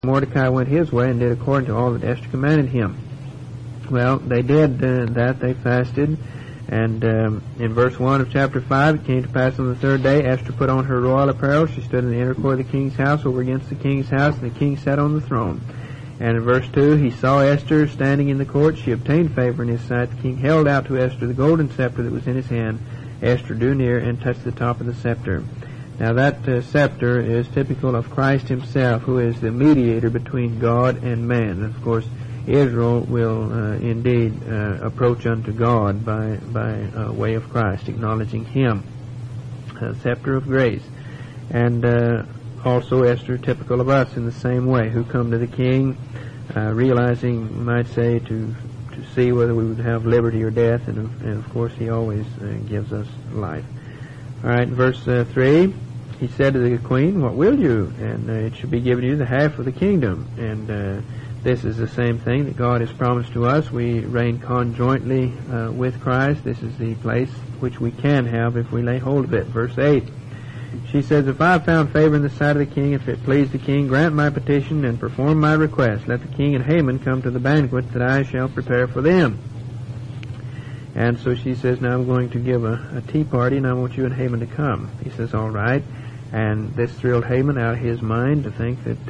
Mordecai went his way and did according to all that Esther commanded him. Well, they did that. They fasted. And in verse 1 of chapter 5, it came to pass on the third day, Esther put on her royal apparel. She stood in the inner court of the king's house over against the king's house, and the king sat on the throne. And in verse 2, he saw Esther standing in the court. She obtained favor in his sight. The king held out to Esther the golden scepter that was in his hand. Esther drew near and touched the top of the scepter. Now that scepter is typical of Christ himself, who is the mediator between God and man. And of course, Israel will indeed approach unto God by way of Christ, acknowledging him, scepter of grace. And also Esther, typical of us in the same way, who come to the king, realizing, you might say, to see whether we would have liberty or death, and of course he always gives us life. All right, verse 3, he said to the queen, "What will you? And it shall be given you the half of the kingdom." And this is the same thing that God has promised to us. We reign conjointly with Christ. This is the place which we can have if we lay hold of it. Verse 8, she says, "If I have found favor in the sight of the king, if it please the king, grant my petition and perform my request. Let the king and Haman come to the banquet that I shall prepare for them." And so she says, "Now I'm going to give a tea party, and I want you and Haman to come." He says, "All right." And this thrilled Haman out of his mind to think that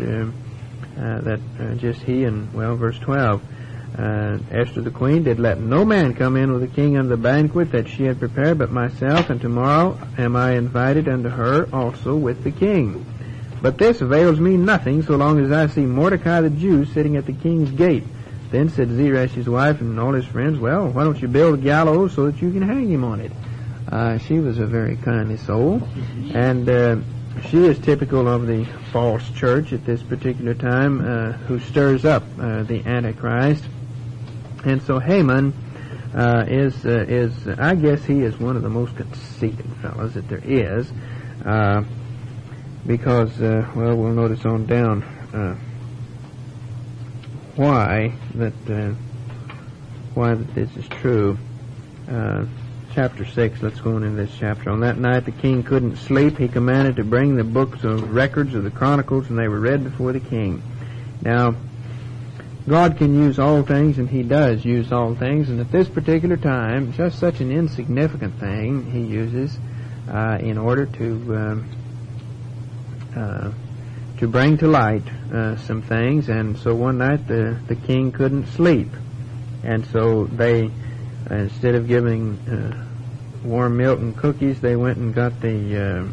just he and, well, verse 12, Esther the queen did let no man come in with the king unto the banquet that she had prepared but myself, and tomorrow am I invited unto her also with the king. But this avails me nothing so long as I see Mordecai the Jew sitting at the king's gate." Then said Zeresh his wife and all his friends, "Well, why don't you build a gallows so that you can hang him on it?" She was a very kindly soul, and she is typical of the false church at this particular time, who stirs up the Antichrist. And so Haman is I guess he is one of the most conceited fellows that there is, because well, we'll notice on down why that this is true. Chapter 6, let's go into this chapter. "On that night the king couldn't sleep. He commanded to bring the books of records of the Chronicles, and they were read before the king." Now, God can use all things, and he does use all things, and at this particular time, just such an insignificant thing he uses in order to bring to light some things. And so one night the king couldn't sleep, and so they, instead of giving warm milk and cookies, they went and got the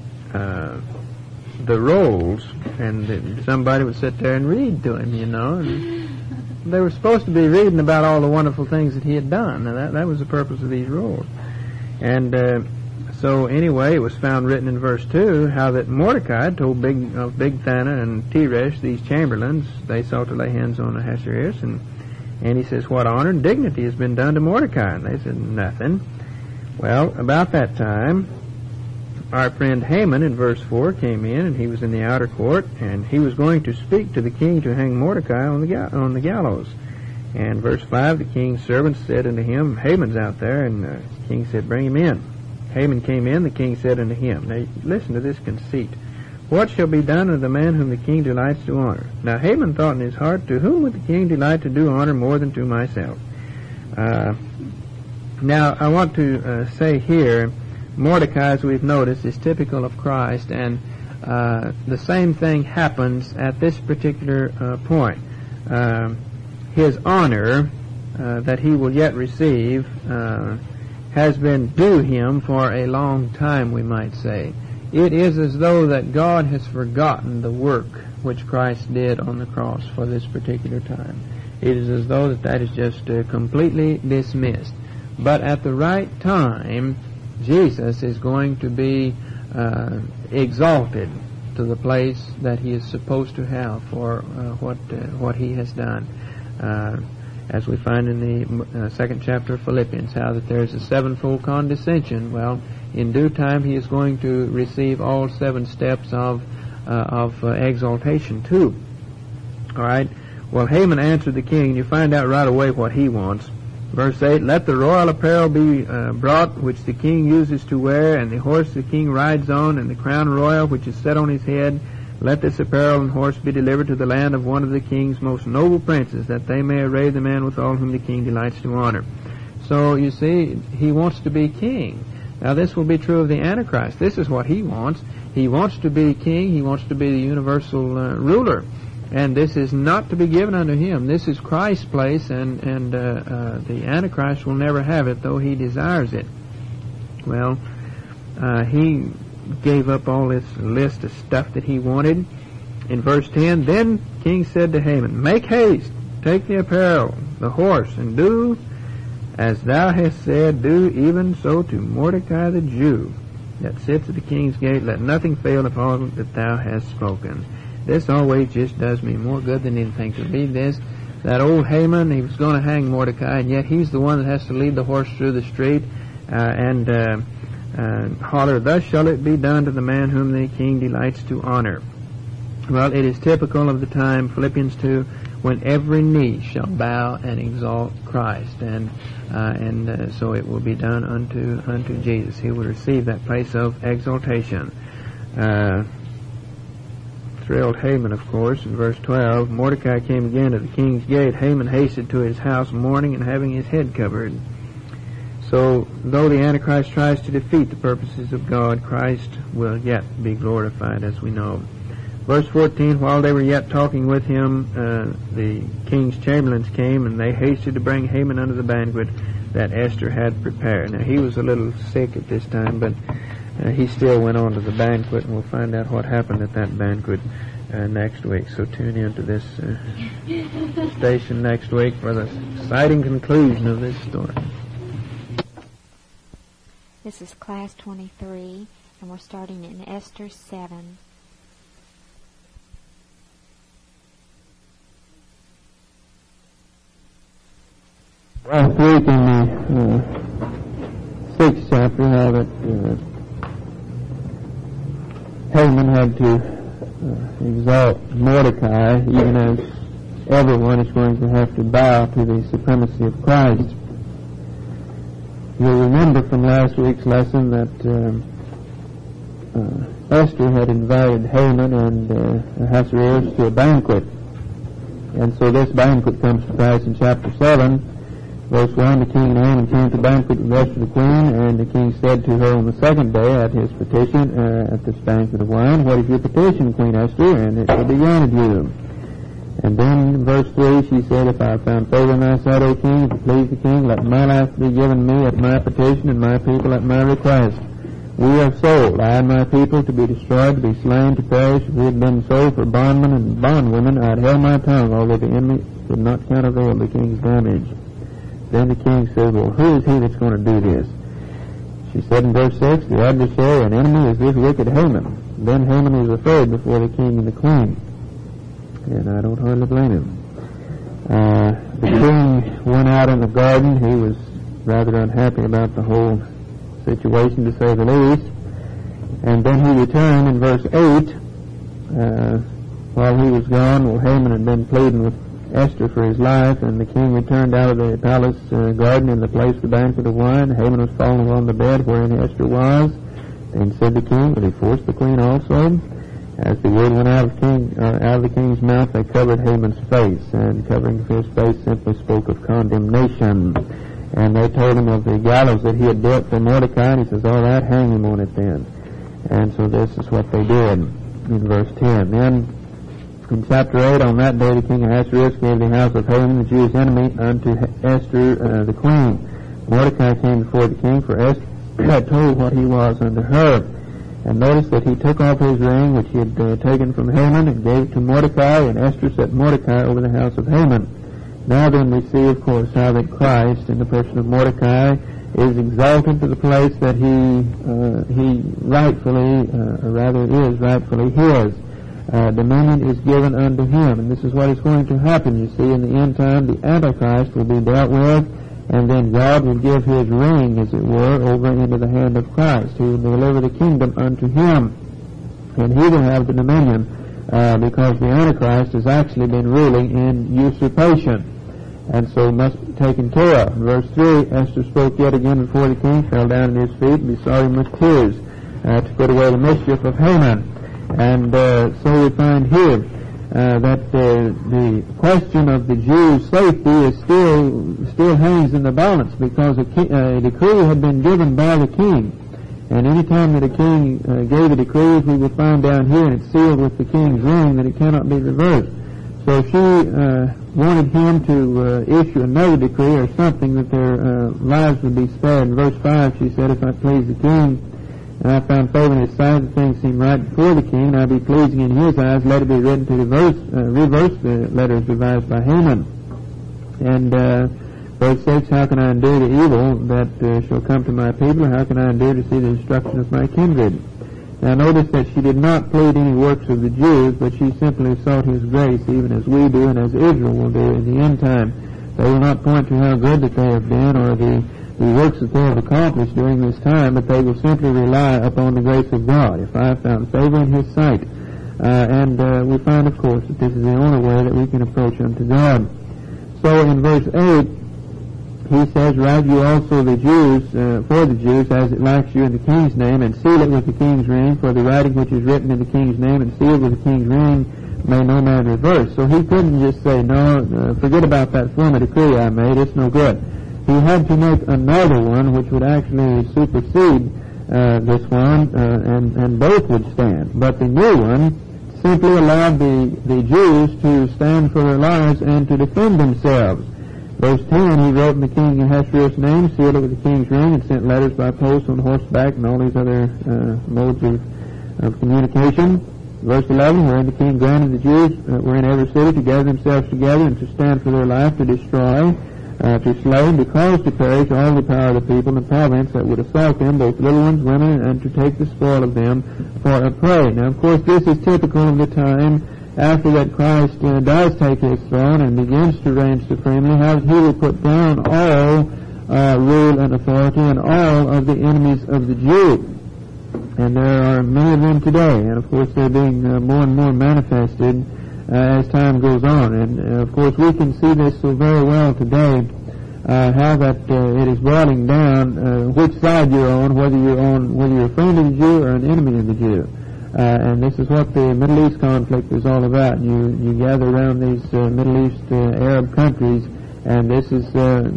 rolls, and somebody would sit there and read to him, you know. And they were supposed to be reading about all the wonderful things that he had done. Now that was the purpose of these rolls. And so anyway, it was found written in verse 2 how that Mordecai told Bigthana and Teresh, these chamberlains, they sought to lay hands on Ahasuerus, and he says, "What honor and dignity has been done to Mordecai?" And they said, "Nothing." Well, about that time, our friend Haman in verse 4 came in, and he was in the outer court, and he was going to speak to the king to hang Mordecai on the gallows. And verse 5, the king's servants said unto him, "Haman's out there," and the king said, "Bring him in." Haman came in, the king said unto him, now listen to this conceit, "What shall be done unto the man whom the king delights to honor?" Now Haman thought in his heart, "To whom would the king delight to do honor more than to myself?" Now I want to say here, Mordecai, as we've noticed, is typical of Christ, and the same thing happens at this particular point. His honor that he will yet receive has been due him for a long time, we might say. It is as though that God has forgotten the work which Christ did on the cross for this particular time. It is as though that is just completely dismissed. But at the right time, Jesus is going to be exalted to the place that he is supposed to have for what he has done. As we find in the second chapter of Philippians, how that there is a sevenfold condescension. Well, in due time he is going to receive all 7 steps of exaltation too. All right. Well, Haman answered the king, and you find out right away what he wants. Verse 8, "Let the royal apparel be brought, which the king uses to wear, and the horse the king rides on, and the crown royal which is set on his head. Let this apparel and horse be delivered to the land of one of the king's most noble princes, that they may array the man withal whom the king delights to honor. So, you see, he wants to be king. Now, this will be true of the Antichrist. This is what he wants. He wants to be king. He wants to be the universal ruler. And this is not to be given unto him. This is Christ's place, and the Antichrist will never have it, though he desires it. Well, he gave up all this list of stuff that he wanted. In verse 10, then king said to Haman, make haste, take the apparel, the horse, and do as thou hast said, do even so to Mordecai the Jew, that sits at the king's gate. Let nothing fail of all that thou hast spoken. This always just does me more good than anything to read this. That old Haman, he was going to hang Mordecai, and yet he's the one that has to lead the horse through the street and holler, thus shall it be done to the man whom the king delights to honor. Well, it is typical of the time, Philippians 2, when every knee shall bow and exalt Christ, and so it will be done unto Jesus. He will receive that place of exaltation. Thrilled Haman, of course, in verse 12, Mordecai came again to the king's gate. Haman hasted to his house mourning and having his head covered. So, though the Antichrist tries to defeat the purposes of God, Christ will yet be glorified, as we know. Verse 14, while they were yet talking with him, the king's chamberlains came, and they hasted to bring Haman unto the banquet that Esther had prepared. Now, he was a little sick at this time, but he still went on to the banquet, and we'll find out what happened at that banquet next week. So tune in to this station next week for the exciting conclusion of this story. This is Class 23, and we're starting in Esther 7. Last week in the 6th chapter, how that Haman had to exalt Mordecai, even as everyone is going to have to bow to the supremacy of Christ. You'll remember from last week's lesson that Esther had invited Haman and Ahasuerus to a banquet. And so this banquet comes to pass in chapter 7. Verse 1, the king and Haman came to banquet with Esther the queen, and the king said to her on the second day at his petition, at this banquet of wine, what is your petition, Queen Esther? And it shall be granted you. And then in verse 3 she said, if I have found favor in thy sight, O king, if it please the king, let my life be given me at my petition, and my people at my request. We are sold, I and my people, to be destroyed, to be slain, to perish. If we had been sold for bondmen and bondwomen, I had held my tongue, although the enemy could not countervail the king's damage. Then the king said, well, who is he that's going to do this? She said in verse 6, the adversary and enemy is this wicked Haman. Then Haman was afraid before the king and the queen. And I don't hardly blame him. The king went out in the garden. He was rather unhappy about the whole situation, to say the least. And then he returned in verse 8. While he was gone, well, Haman had been pleading with Esther for his life, and the king returned out of the palace garden in the place of the banquet of wine. Haman was fallen on the bed wherein Esther was. Then said the king, will he force the queen also? As the word went out of the king's mouth, they covered Haman's face, and covering his face simply spoke of condemnation. And they told him of the gallows that he had built for Mordecai, and he says, all right, hang him on it then. And so this is what they did in verse 10. Then in chapter 8, on that day the king Ahasuerus gave the house of Haman, the Jews' enemy, unto Esther the queen. Mordecai came before the king, for Esther had told what he was unto her. And notice that he took off his ring, which he had taken from Haman, and gave it to Mordecai, and Esther set Mordecai over the house of Haman. Now then we see, of course, how that Christ, in the person of Mordecai, is exalted to the place that he rightfully, or rather is rightfully his. Dominion is given unto him, and this is what is going to happen. You see, in the end time, the Antichrist will be dealt with, and then God will give his ring, as it were, over into the hand of Christ. He will deliver the kingdom unto him, and he will have the dominion, because the Antichrist has actually been ruling in usurpation, and so must be taken care of. Verse 3, Esther spoke yet again before the king, fell down at his feet, and besought him with tears to put away the mischief of Haman. And so we find here that the question of the Jews' safety is still hangs in the balance, because a decree had been given by the king. And any time that a king gave a decree, as we will find down here, and it's sealed with the king's ring, that it cannot be reversed. So she wanted him to issue another decree or something that their lives would be spared. In verse 5 she said, "If I please the king, and I found favor in his sight, the things seem right before the king, and I be pleasing in his eyes, let it be written to reverse the letters devised by Haman." And verse 6, "How can I endure the evil that shall come to my people, or how can I endure to see the destruction of my kindred?" Now notice that she did not plead any works of the Jews, but she simply sought his grace, even as we do and as Israel will do in the end time. They will not point to how good that they have been or the works that they have accomplished during this time, but they will simply rely upon the grace of God. If I have found favor in his sight. And we find, of course, that this is the only way that we can approach unto God. So in verse 8, he says, "Write you also the Jews, for the Jews, as it lacks you in the king's name, and seal it with the king's ring, for the writing which is written in the king's name and sealed with the king's ring may no man reverse." So he couldn't just say, "No, forget about that former decree I made, it's no good." He had to make another one which would actually supersede this one, and both would stand. But the new one simply allowed the Jews to stand for their lives and to defend themselves. Verse 10, "He wrote in the king Ahasuerus' name, sealed it with the king's ring, and sent letters by post on horseback," and all these other modes of communication. Verse 11, "Wherein the king granted the Jews were in every city to gather themselves together and to stand for their life, to destroy, to slay, and to cause to perish all the power of the people and province that would assault them, both little ones, women, and to take the spoil of them for a prey." Now, of course, this is typical of the time after that Christ does take his throne and begins to reign supremely, how he will put down all rule and authority and all of the enemies of the Jew. And there are many of them today, and of course they're being more and more manifested as time goes on. And of course we can see this so very well today, how that it is boiling down which side you're on, whether you're a friend of the Jew or an enemy of the Jew. And this is what the Middle East conflict is all about. You gather around these Middle East Arab countries, and this is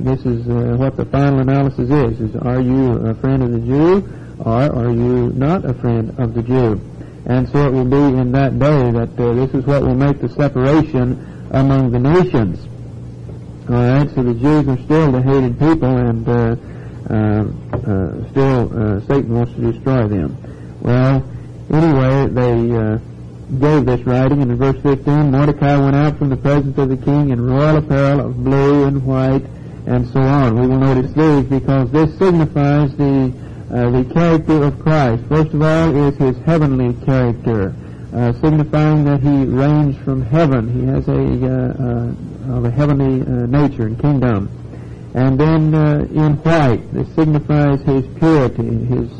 what the final analysis is are you a friend of the Jew, or are you not a friend of the Jew? And so it will be in that day that this is what will make the separation among the nations. All right, so the Jews are still the hated people, and still Satan wants to destroy them. Well, anyway, they gave this writing, and in verse 15, "Mordecai went out from the presence of the king in royal apparel of blue and white," and so on. We will notice these because this signifies the character of Christ. First of all is his heavenly character, signifying that he reigns from heaven. He has a heavenly nature and kingdom. And then in white, this signifies his purity, his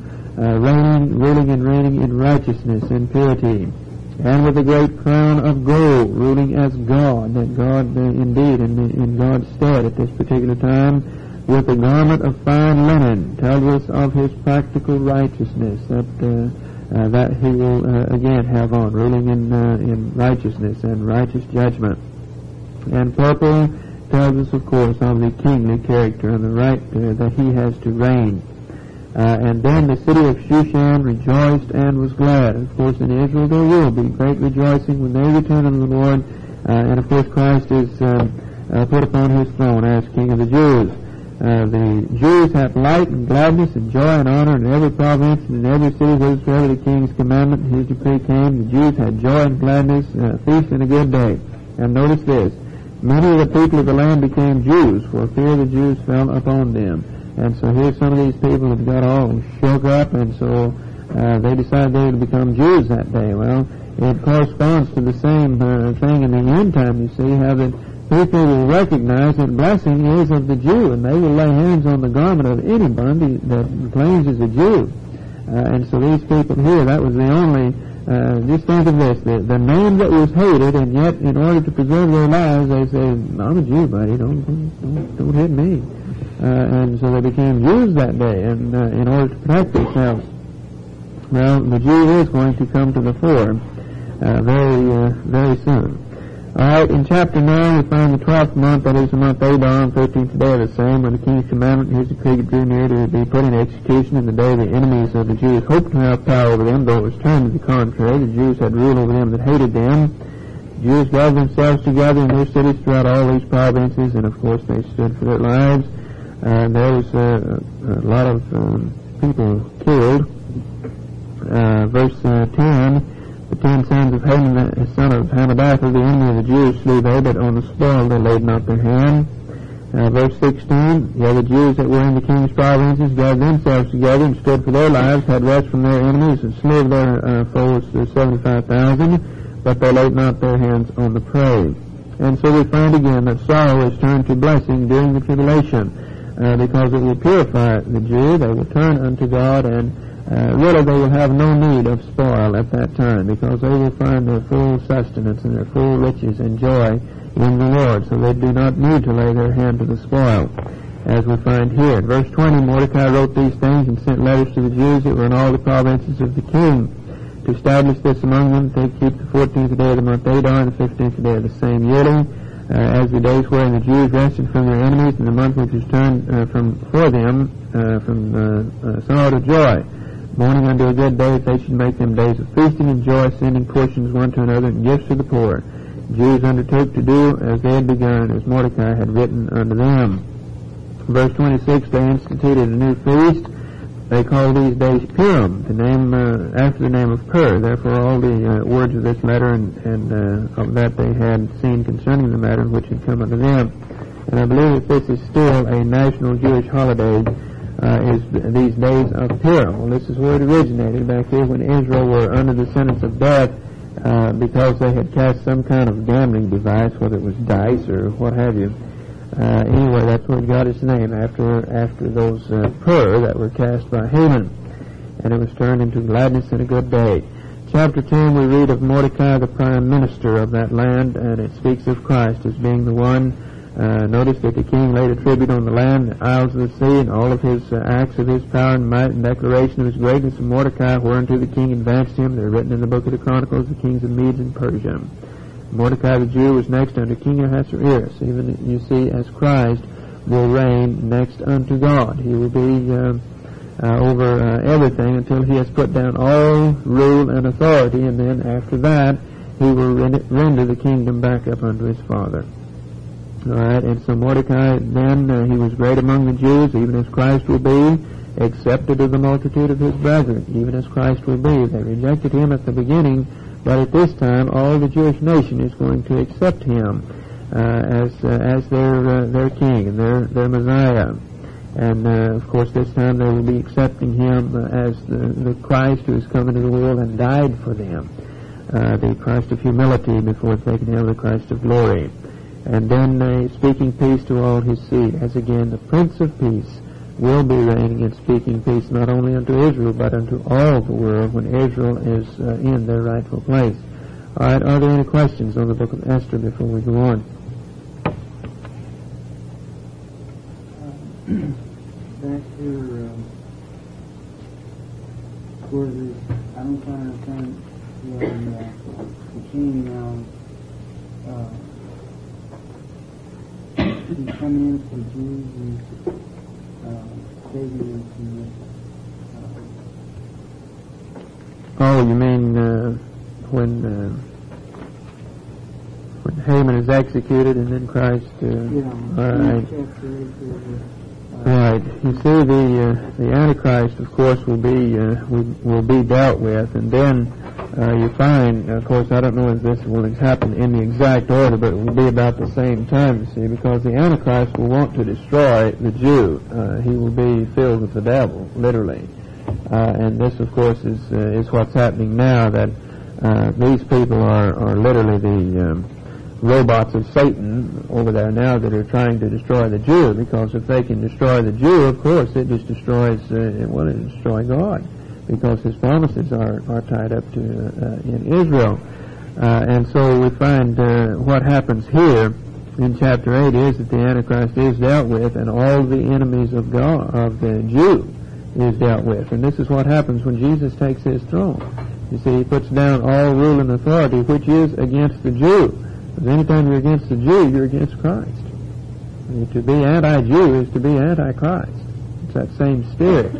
ruling and reigning in righteousness and purity. And with a great crown of gold, ruling as God, that God indeed in God's stead at this particular time, with a garment of fine linen, tells us of his practical righteousness, that he will again have on, ruling in righteousness and righteous judgment. And purple tells us, of course, of the kingly character and the right that he has to reign. And then the city of Shushan rejoiced and was glad. Of course, in Israel there will be great rejoicing when they return unto the Lord. And of course, Christ is put upon his throne as King of the Jews. The Jews had light and gladness and joy and honor in every province and in every city wherever the king's commandment and his decree came. The Jews had joy and gladness, a feast and a good day. And notice this, many of the people of the land became Jews, for fear of the Jews fell upon them. And so here some of these people have got all shook up, and so they decided they would become Jews that day. Well, it corresponds to the same thing in the end time, you see, how that people will recognize that blessing is of the Jew, and they will lay hands on the garment of anybody that claims is a Jew. And so these people here, that was the only, just think of this, the name that was hated, and yet in order to preserve their lives, they say, "I'm a Jew, buddy, don't hit me." And so they became Jews that day, and in order to protect themselves. Well, the Jew is going to come to the fore very soon. Alright, in chapter 9 we find the 12th month, that is the month Adar, 13th day of the same, when the king's commandment and his decree drew near to be put in execution. In the day the enemies of the Jews hoped to have power over them, though it was turned to the contrary. The Jews had rule over them that hated them. The Jews gathered themselves together in their cities throughout all these provinces, and of course they stood for their lives. There was a lot of people killed. Verse 10, the 10 sons of Haman, the son of Hammedatha, the enemy of the Jews, slew they, but on the spoil they laid not their hand. Verse 16, the other Jews that were in the king's provinces gathered themselves together and stood for their lives, had rest from their enemies, and slew their foes 75,000, but they laid not their hands on the prey. And so we find again that sorrow is turned to blessing during the tribulation, because it will purify the Jew. They will turn unto God, and really they will have no need of spoil at that time, because they will find their full sustenance and their full riches and joy in the Lord, so they do not need to lay their hand to the spoil, as we find here. In verse 20, Mordecai wrote these things and sent letters to the Jews that were in all the provinces of the king, to establish this among them, they keep the 14th day of the month Adar and the 15th day of the same yearly, as the days wherein the Jews rested from their enemies, and the month which is turned for them from sorrow to joy, mourning unto a good day, if they should make them days of feasting and joy, sending portions one to another and gifts to the poor. The Jews undertook to do as they had begun, as Mordecai had written unto them. Verse 26, they instituted a new feast. They called these days Purim, the name after the name of Pur. Therefore all the words of this letter and of that they had seen concerning the matter which had come unto them. And I believe that this is still a national Jewish holiday, is these days of Purim. Well, this is where it originated, back here when Israel were under the sentence of death because they had cast some kind of gambling device, whether it was dice or what have you. Anyway, that's where it got its name, after those Pur that were cast by Haman, and it was turned into gladness and a good day. Chapter 10, we read of Mordecai, the prime minister of that land, and it speaks of Christ as being the one. Notice that the king laid a tribute on the land, the isles of the sea, and all of his acts of his power and might and declaration of his greatness of Mordecai, whereunto the king advanced him. They're written in the book of the Chronicles, the kings of Medes and Persia. Mordecai the Jew was next unto King Ahasuerus, even, you see, as Christ will reign next unto God. He will be over everything until he has put down all rule and authority, and then after that he will render the kingdom back up unto his father. Alright, and so Mordecai then, he was great among the Jews, even as Christ will be, accepted of the multitude of his brethren, even as Christ will be. They rejected him at the beginning, but at this time, all the Jewish nation is going to accept him as their king and their Messiah. And of course, this time they will be accepting him as the Christ who has come into the world and died for them, the Christ of humility before taking him, the Christ of glory. And then speaking peace to all his seed, as again the Prince of Peace will be reigning and speaking peace not only unto Israel, but unto all the world when Israel is in their rightful place. All right, are there any questions on the book of Esther before we go on? Back here, where I don't quite understand when the king now he's coming in for the Jews and Oh, you mean when Haman is executed and then Christ? Right. Right. You see, the Antichrist, of course, will be dealt with, and then you find, of course, I don't know if this will happen in the exact order, but it will be about the same time, you see, because the Antichrist will want to destroy the Jew. He will be filled with the devil, literally. And this, of course, is what's happening now, that these people are literally the robots of Satan over there now that are trying to destroy the Jew, because if they can destroy the Jew, of course, it just destroys, it destroy God, because his promises are tied up to in Israel. And so we find what happens here in chapter 8 is that the Antichrist is dealt with, and all the enemies of God, of the Jew, is dealt with. And this is what happens when Jesus takes his throne. You see, he puts down all rule and authority, which is against the Jew. Because anytime you're against the Jew, you're against Christ. And to be anti-Jew is to be anti-Christ. It's that same spirit.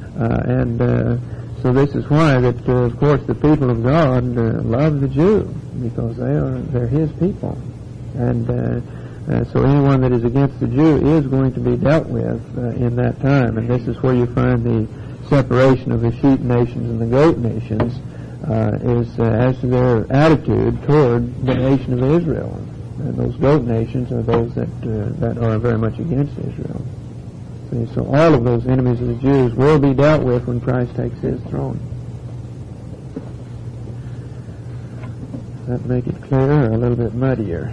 So this is why that, of course, the people of God love the Jew, because they're his people. And so anyone that is against the Jew is going to be dealt with in that time. And this is where you find the separation of the sheep nations and the goat nations, is as to their attitude toward the nation of Israel. And those goat nations are those that are very much against Israel. See, so all of those enemies of the Jews will be dealt with when Christ takes his throne. Does that make it clearer or a little bit muddier?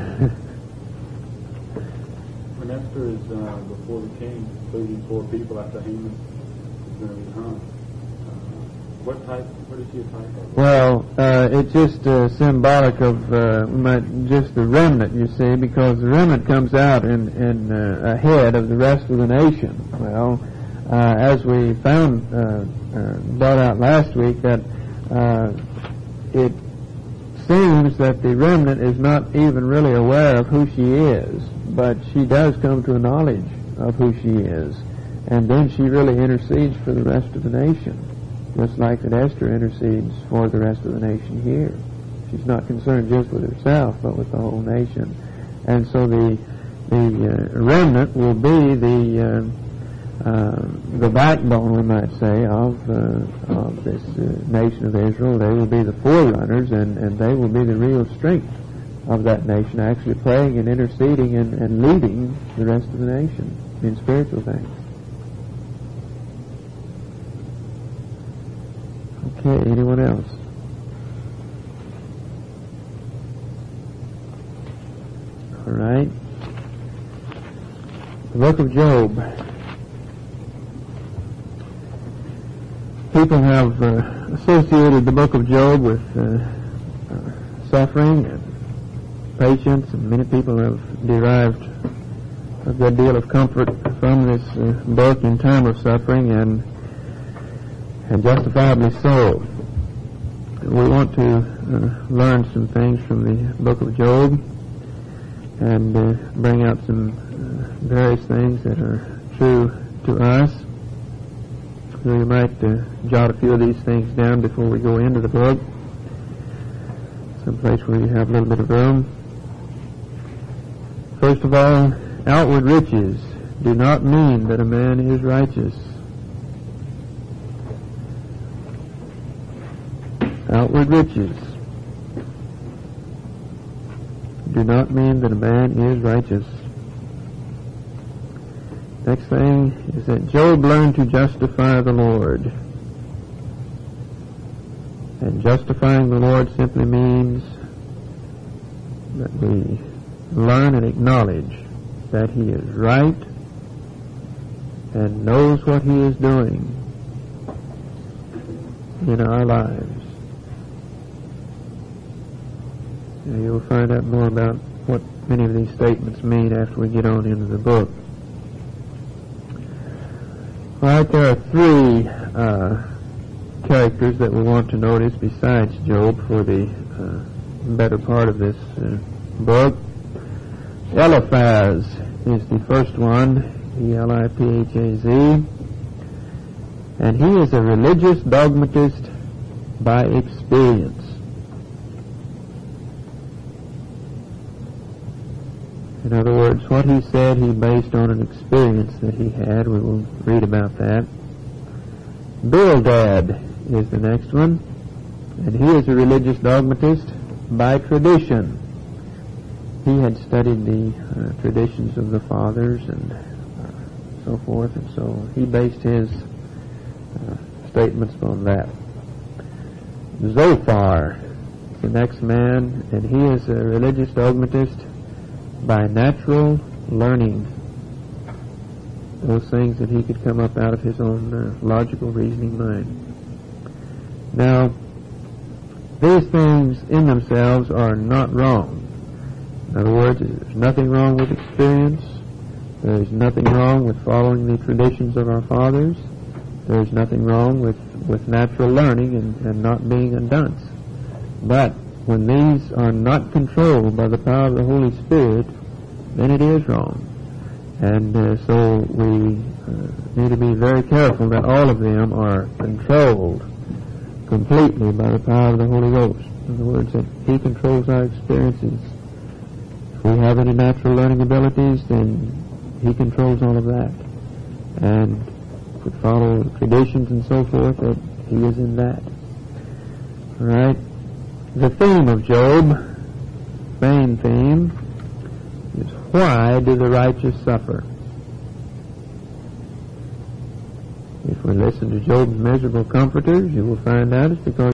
When Esther is before the king, pleading for people after Haman is going to be hung, what is he a type of? Well, it's just symbolic of just the remnant, you see, because the remnant comes out in ahead of the rest of the nation. Well, as we found, brought out last week, that it seems that the remnant is not even really aware of who she is, but she does come to a knowledge of who she is, and then she really intercedes for the rest of the nation. Just like that Esther intercedes for the rest of the nation here. She's not concerned just with herself, but with the whole nation. And so the remnant will be the backbone, we might say, of this nation of Israel. They will be the forerunners, and they will be the real strength of that nation, actually praying and interceding and leading the rest of the nation in spiritual things. Okay, anyone else? All right. The book of Job. People have associated the book of Job with suffering and patience, and many people have derived a good deal of comfort from this book in time of suffering, and justifiably so. We want to learn some things from the book of Job and bring out some various things that are true to us. So you might jot a few of these things down before we go into the book, someplace where you have a little bit of room. First of all, outward riches do not mean that a man is righteous. Outward riches do not mean that a man is righteous. Next thing is that Job learned to justify the Lord. And justifying the Lord simply means that we learn and acknowledge that he is right and knows what he is doing in our lives. And you'll find out more about what many of these statements mean after we get on into the book. All right, there are three characters that we want to notice besides Job for the better part of this book. Eliphaz is the first one, E-L-I-P-H-A-Z, and he is a religious dogmatist by experience. In other words, what he said he based on an experience that he had. We will read about that. Bildad is the next one, and he is a religious dogmatist by tradition. He had studied the traditions of the fathers and so forth, and so he based his statements on that. Zophar is the next man, and he is a religious dogmatist by natural learning. Those things that he could come up out of his own logical reasoning mind. Now, these things in themselves are not wrong. In other words, there's nothing wrong with experience. There's nothing wrong with following the traditions of our fathers. there's nothing wrong with natural learning and not being a dunce. But when these are not controlled by the power of the Holy Spirit, then it is wrong. And so we need to be very careful that all of them are controlled completely by the power of the Holy Ghost. In other words, that He controls our experiences. If we have any natural learning abilities, then He controls all of that. And if we follow traditions and so forth, that He is in that. All right? The theme of Job, main theme, is why do the righteous suffer? If we listen to Job's miserable comforters, you will find out it's because